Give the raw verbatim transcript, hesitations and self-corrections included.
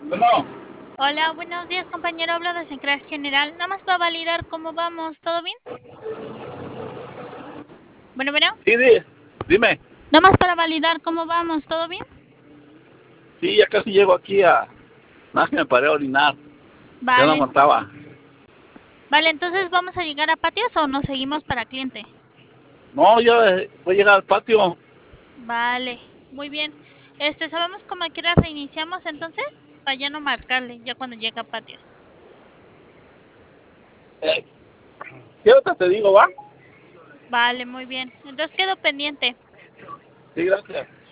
Bueno, Hola, buenos días, compañero. Habla de Secretaría General. Nada más para validar cómo vamos. ¿Todo bien? Bueno, bueno. sí, di- dime. Nada más para validar cómo vamos. ¿Todo bien? Sí, ya casi llego aquí a... Nada más que me paré a orinar. Ya no Vale. aguantaba. Vale, entonces ¿vamos a llegar a patios o nos seguimos para cliente? No, ya eh, voy a llegar al patio. Vale, muy bien. Este, ¿sabemos cómo a qué hora reiniciamos entonces? Para ya no marcarle, ya cuando llegue a patios. Eh, ¿Qué otra te digo, va? Vale, muy bien. Entonces quedo pendiente. Sí, gracias.